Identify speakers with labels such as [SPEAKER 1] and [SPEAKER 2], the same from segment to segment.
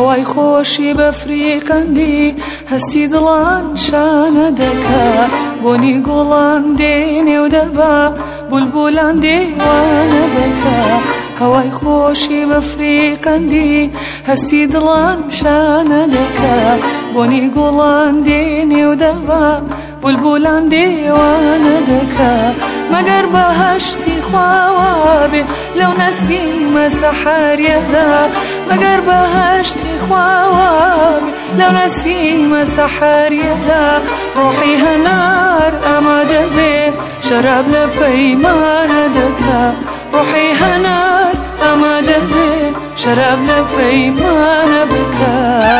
[SPEAKER 1] هەوای خۆشی بەفریقەندی هەستی دڵان شانە دەکا بۆنی گوڵان دێنێ و دەبا بولبولان دێوانە دەکا هەوای خۆشی بەفریقەندی هەستی دڵان شانە دەکا بۆنی گوڵان دێنێ و دەبا بولبولان دێوانە دەکا مەگەر بەهەشتی خواوا بێ لەو نەسیمە سەحەریەدا مەگەر بەهەشتی خواوا بێ لەو نەسیمە سەحەریەدا ڕۆحی هەنار ئامادە بێ شەراب لە پەیمانە دەکا ڕۆحی هەنار ئامادە بێ شەراب لە پەیمانە بکا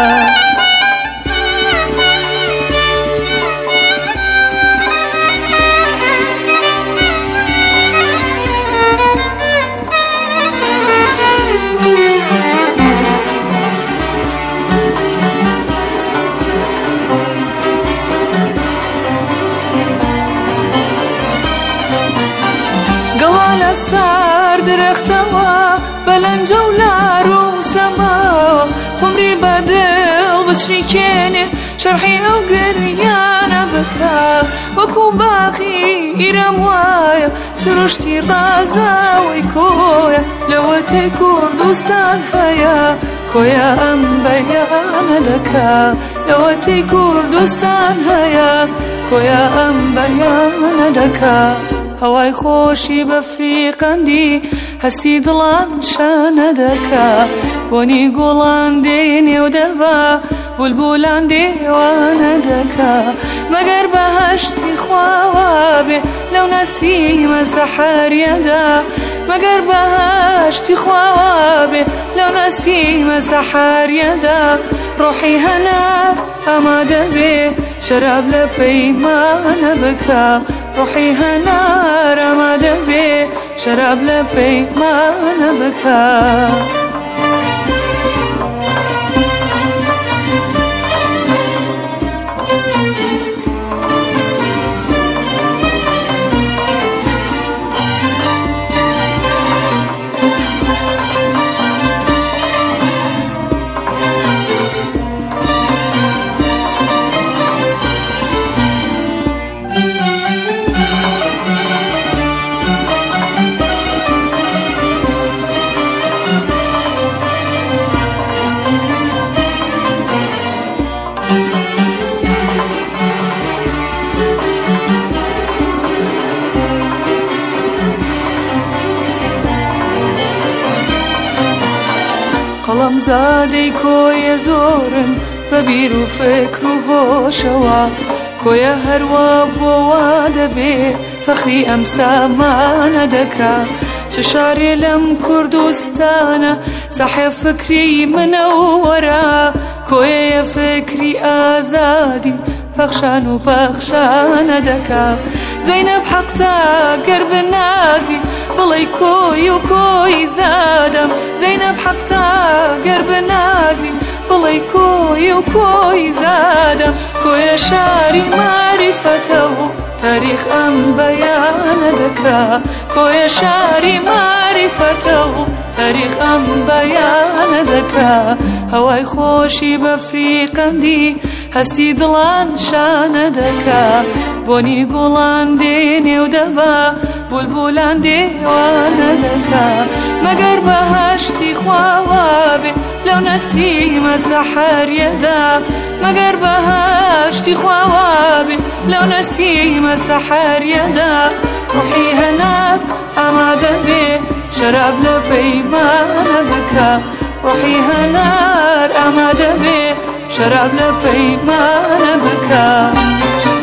[SPEAKER 1] گەڵا سار درەختەوە بەلەنجە و لار و سەماوە قومری بەدڵ بچریکێنێ شەرحی ئەو گریانە بکا وەکو باخی ئیرەم وایە سروشتی ڕازاوی کۆیە لەوە تێی کوردستان هەیە کۆیە ئەم بەیانە دەکا لەوە تێی کوردستان هەیە کۆیە ئەم بەیانە دەکا هەوای خۆشی بەفریقەندی هەستی دڵان شانە دەکا بۆنی گوڵان دێنێ و دەبا بولبولان دێوانە دەکا مەگەر بەهەشتی خواوا بێ لەو نەسیمە سەحەریەدا مەگەر بەهەشتی خواوا بێ لەو نەسیمە سەحەریەدا ڕۆحی هەنار ئامادە بێ شەراب لە پەیمانە بکا ڕۆحی هەنار ئامادە بێ شەراب لە پەیمانە بکا قەڵەم زادەی کۆیە زۆرن بەبیر و فکر و هۆشەوە کۆیە هەروە بۆوا دەبێ فەخری ئەم سامانە دەکا چ شارێ لەم کوردستانە سەحێ فکری منەوەرە کۆیە فکری ئازادی پەخشان و پەخشانە دەکا زەینەب حەقتا گەر بنازی بڵێ کۆی و کۆی زادەم زەینەب حەقتا گەر بنازی بڵێ کۆی و کۆی زادەم کۆیە شاری ماریفەتە و تاریخ ئەم بەیانە دەکا کۆیە شاری ماریفەتە و تاریخ ئەم بەیانە دەکا هەوای خۆشی بەفریقەندی هەستی دڵان شانە دەکا بۆنی گوڵان دێنێ و دەبا بولبولان دێوانە دەکا مەگەر بەهەشتی خواوا بێ لەو نەسیمە سەحەریەدا مەگەر بەهەشتی خواوا بێ لەو نەسیمە سەحەریەدا ڕۆحی هەنار ئامادە بێ شەراب لە پەیمانە بکا ڕۆحی هەنار ئامادە بێ شەراب لە پەیمانە بکا